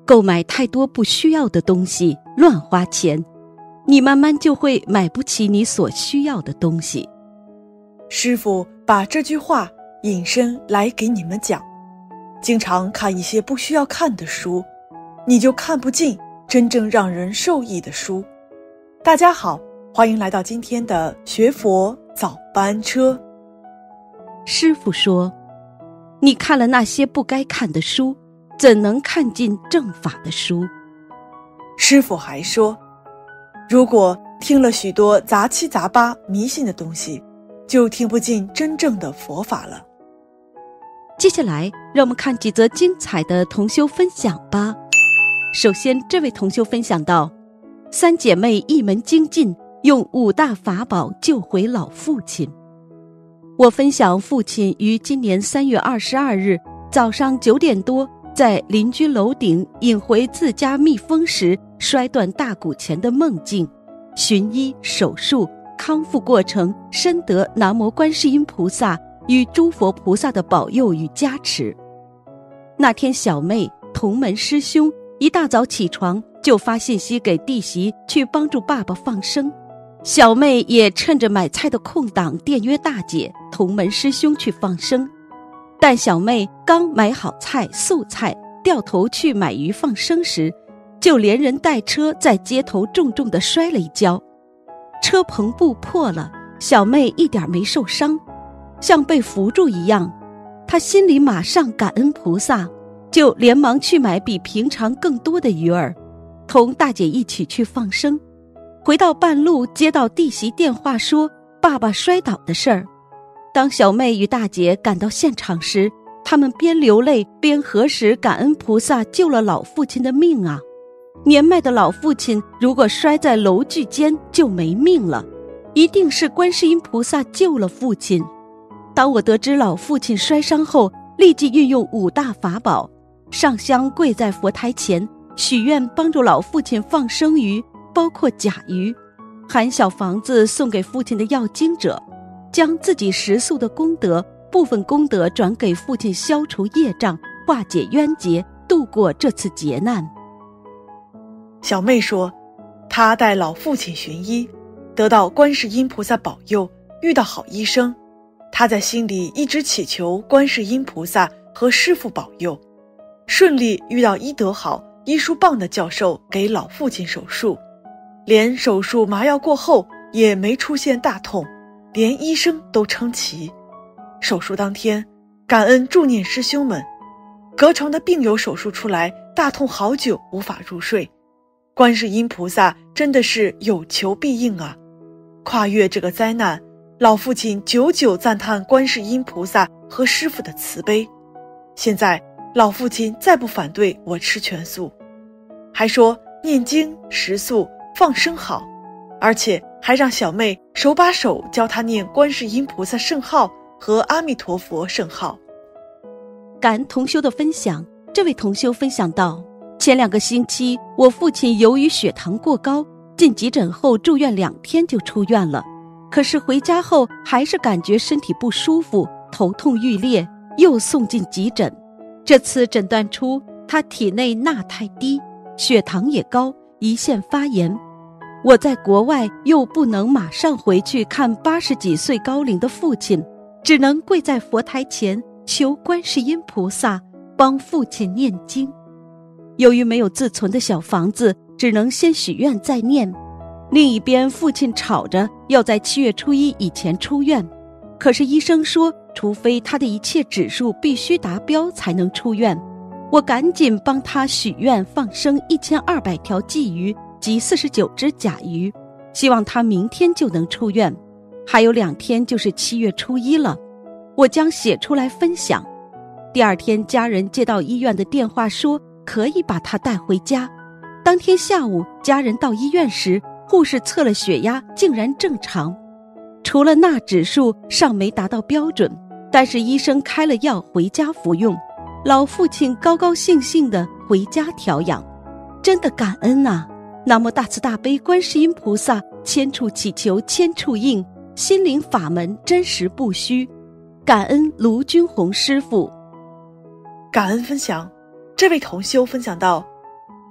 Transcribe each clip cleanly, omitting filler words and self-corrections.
购买太多不需要的东西，乱花钱，你慢慢就会买不起你所需要的东西。 师父把这句话引申来给你们讲，经常看一些不需要看的书，你就看不进真正让人受益的书。大家好，欢迎来到今天的学佛早班车。 师父说，你看了那些不该看的书，怎能看进正法的书？ 师父还说，如果听了许多杂七杂八迷信的东西，就听不进真正的佛法了。 接下来让我们看几则精彩的同修分享吧。首先，这位同修分享到，三姐妹一门精进，用5大法宝救回老父亲。我分享父亲于今年3月22日早上9点多在邻居楼顶引回自家密封时摔断大骨前的梦境，寻医手术康复过程深得南无观世音菩萨与诸佛菩萨的保佑与加持。那天小妹同门师兄一大早起床就发信息给弟媳去帮助爸爸放生，小妹也趁着买菜的空档电约大姐同门师兄去放生，但小妹刚买好菜素菜，掉头去买鱼放生时，就连人带车在街头重重地摔了一跤，车篷布破了，小妹一点没受伤，像被扶住一样。她心里马上感恩菩萨，就连忙去买比平常更多的鱼儿，同大姐一起去放生。回到半路接到弟媳电话说爸爸摔倒的事儿。当小妹与大姐赶到现场时，他们边流泪边核实感恩菩萨救了老父亲的命啊！年迈的老父亲如果摔在楼距间就没命了，一定是观世音菩萨救了父亲。当我得知老父亲摔伤后，立即运用5大法宝，上香跪在佛台前许愿帮助老父亲放生鱼，包括甲鱼，含小房子送给父亲的要经者，将自己食宿的功德部分功德转给父亲，消除业障，化解冤结，度过这次劫难。 小妹说，她带老父亲寻医，得到观世音菩萨保佑，遇到好医生。她在心里一直祈求观世音菩萨和师父保佑，顺利遇到医德好、医术棒的教授给老父亲手术，连手术麻药过后也没出现大痛，连医生都称奇。手术当天，感恩助念师兄们，隔床的病友手术出来，大痛好久无法入睡。观世音菩萨真的是有求必应啊！跨越这个灾难，老父亲久久赞叹观世音菩萨和师父的慈悲。现在老父亲再不反对我吃全素，还说念经食素放生好，而且还让小妹手把手教他念观世音菩萨圣号和阿弥陀佛圣号。 感恩同修的分享，这位同修分享到，前2个星期我父亲由于血糖过高，进急诊后住院2天就出院了，可是回家后还是感觉身体不舒服，头痛欲裂，又送进急诊。这次诊断出他体内钠太低，血糖也高，胰腺发炎。我在国外又不能马上回去看80几岁高龄的父亲，只能跪在佛台前求观世音菩萨帮父亲念经。由于没有自存的小房子，只能先许愿再念。另一边父亲吵着要在7月初1以前出院，可是医生说除非他的一切指数必须达标才能出院。我赶紧帮他许愿放生1200条鲫鱼及49只甲鱼，希望他明天就能出院。还有2天就是7月初1了，我将写出来分享。第2天家人接到医院的电话说可以把他带回家。当天下午家人到医院时，护士测了血压竟然正常，除了钠指数尚没达到标准，但是医生开了药回家服用。老父亲高高兴兴地回家调养，真的感恩啊！南无大慈大悲观世音菩萨，千处祈求千处应，心灵法门真实不虚。感恩卢军宏师父。 感恩分享，这位同修分享到，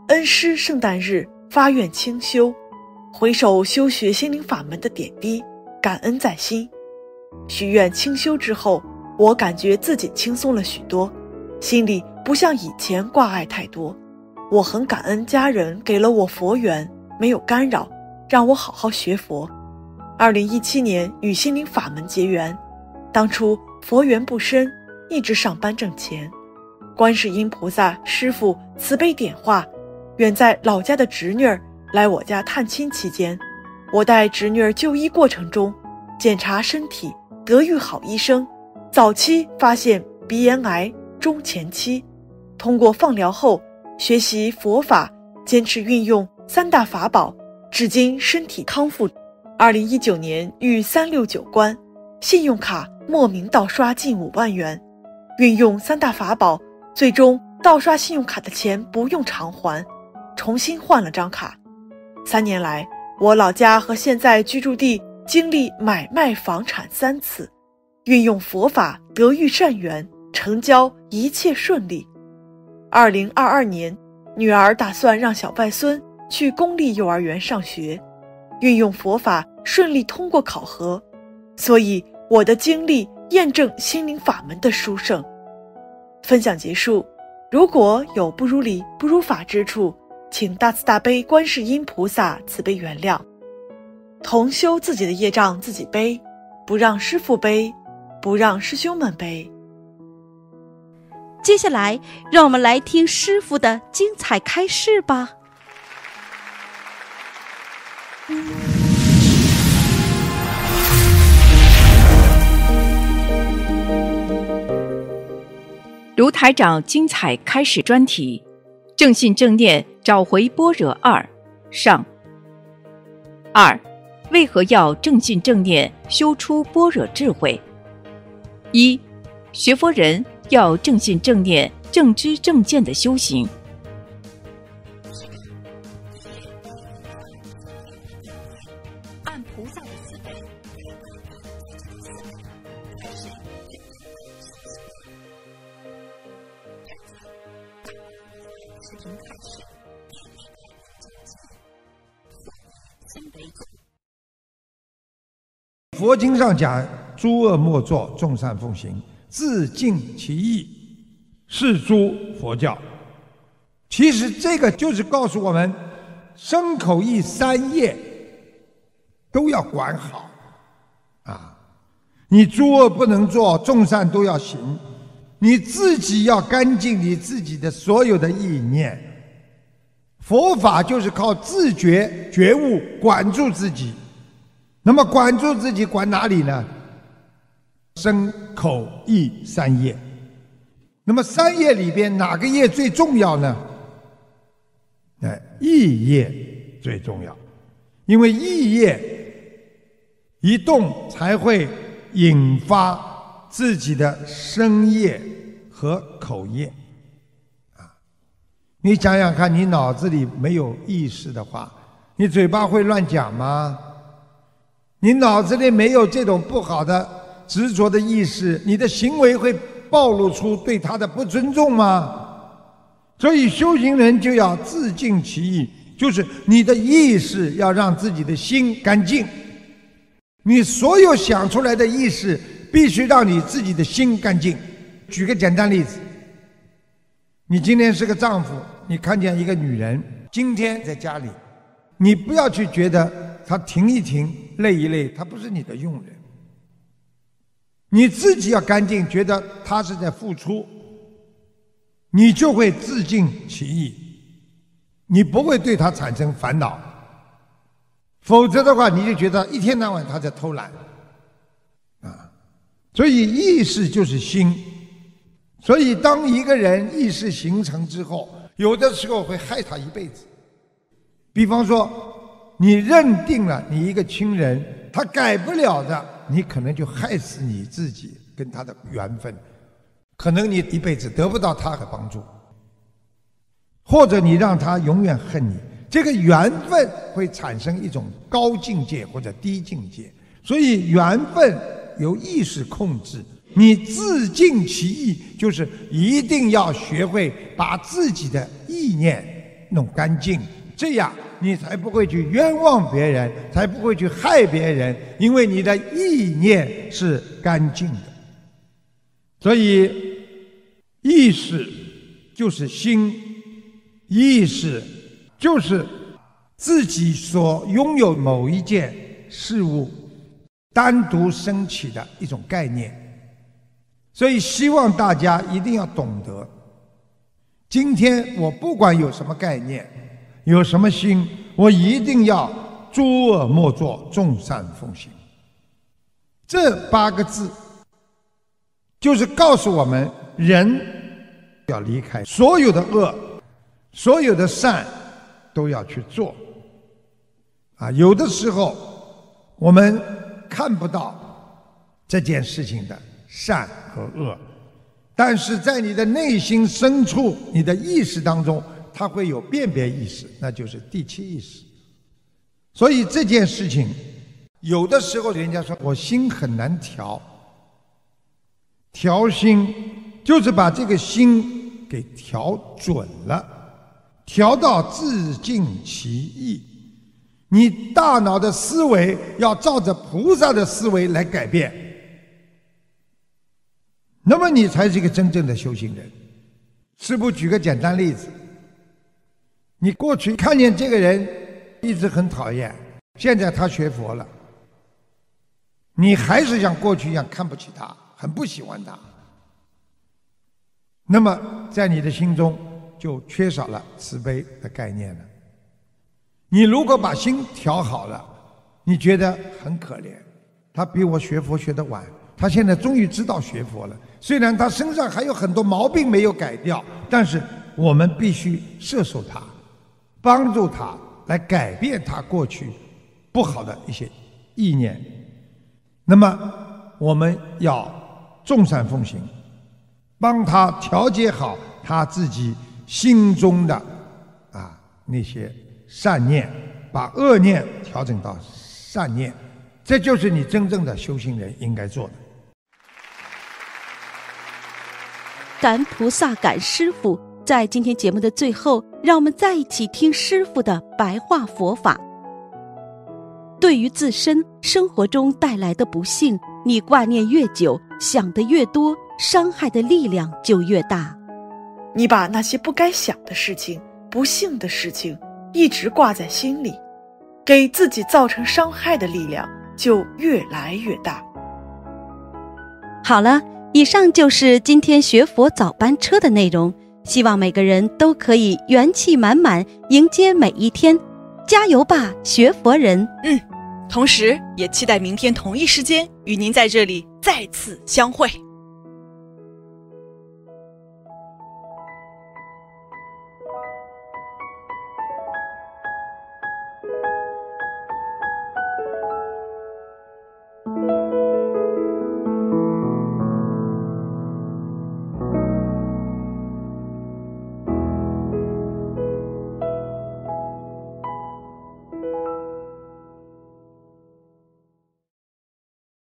恩师圣诞日发愿清修，回首修学心灵法门的点滴，感恩在心。许愿清修之后，我感觉自己轻松了许多，心里不像以前挂碍太多。我很感恩家人给了我佛缘，没有干扰，让我好好学佛。2017年与心灵法门结缘，当初佛缘不深，一直上班挣钱。观世音菩萨师父慈悲点化，远在老家的侄女儿来我家探亲期间，我带侄女儿就医过程中，检查身体，得遇好医生，早期发现鼻咽癌中前期，通过放疗后学习佛法，坚持运用3大法宝，至今身体康复。2019年遇369关，信用卡莫名盗刷近5万元，运用3大法宝，最终盗刷信用卡的钱不用偿还，重新换了张卡。3年来，我老家和现在居住地经历买卖房产3次，运用佛法得遇善缘，成交一切顺利。2022年，女儿打算让小外孙去公立幼儿园上学，运用佛法顺利通过考核，所以我的经历验证心灵法门的殊胜。分享结束，如果有不如理不如法之处，请大慈大悲观世音菩萨慈悲原谅。同修自己的业障自己背，不让师父背，不让师兄们背。 接下来让我们来听师父的精彩开示吧。 卢台长精彩开示专题：正信正念找回般若2上。2、为何要正信正念修出般若智慧？1、学佛人要正信正念正知正见的修行。按菩萨的慈悲， 佛经上讲，诸恶莫作，众善奉行，自净其意，是诸佛教。其实这个就是告诉我们，身口意3业都要管好啊！你诸恶不能做，众善都要行，你自己要干净你自己的所有的意念。佛法就是靠自觉觉悟管住自己。那么管住自己管哪里呢？身口意3业。那么3业里边哪个业最重要呢？意业最重要，因为意业一动才会引发自己的身业和口业啊！你想想看，你脑子里没有意识的话，你嘴巴会乱讲吗？你脑子里没有这种不好的执着的意识，你的行为会暴露出对他的不尊重吗？所以修行人就要自净其意，就是你的意识要让自己的心干净。你所有想出来的意识必须让你自己的心干净。举个简单例子，你今天是个丈夫，你看见一个女人今天在家里，你不要去觉得她停一停累一累，她不是你的佣人，你自己要干净，觉得她是在付出，你就会自净其意，你不会对她产生烦恼。否则的话，你就觉得一天到晚她在偷懒啊！所以意识就是心。所以当一个人意识形成之后，有的时候会害他一辈子。比方说你认定了你一个亲人他改不了的，你可能就害死你自己跟他的缘分，可能你一辈子得不到他的帮助，或者你让他永远恨你，这个缘分会产生一种高境界或者低境界。所以缘分由意识控制，你自净其意，就是一定要学会把自己的意念弄干净，这样你才不会去冤枉别人，才不会去害别人，因为你的意念是干净的。所以意识就是心，意识就是自己所拥有某一件事物单独升起的一种概念。所以希望大家一定要懂得，今天我不管有什么概念，有什么心，我一定要诸恶莫作，众善奉行。这8个字就是告诉我们，人要离开所有的恶，所有的善都要去做。有的时候我们看不到这件事情的善和恶，但是在你的内心深处，你的意识当中，它会有辨别意识，那就是第7意识。所以这件事情有的时候人家说我心很难调，调心就是把这个心给调准了，调到自尽其意。你大脑的思维要照着菩萨的思维来改变，那么你才是一个真正的修行人。师父举个简单例子，你过去看见这个人一直很讨厌，现在他学佛了，你还是像过去一样看不起他，很不喜欢他，那么在你的心中就缺少了慈悲的概念了。你如果把心调好了，你觉得很可怜，他比我学佛学得晚，他现在终于知道学佛了，虽然他身上还有很多毛病没有改掉，但是我们必须摄受他，帮助他来改变他过去不好的一些意念。那么我们要众善奉行，帮他调节好他自己心中的那些善念，把恶念调整到善念，这就是你真正的修行人应该做的。 感恩菩萨，感恩师父。在今天节目的最后，让我们再一起听师父的白话佛法。对于自身生活中带来的不幸，你挂念越久，想得越多，伤害的力量就越大。 你把那些不该想的事情、不幸的事情一直挂在心里，给自己造成伤害的力量就越来越大。 好了，以上就是今天学佛早班车的内容，希望每个人都可以元气满满迎接每一天，加油吧，学佛人！ 同时也期待明天同一时间与您在这里再次相会。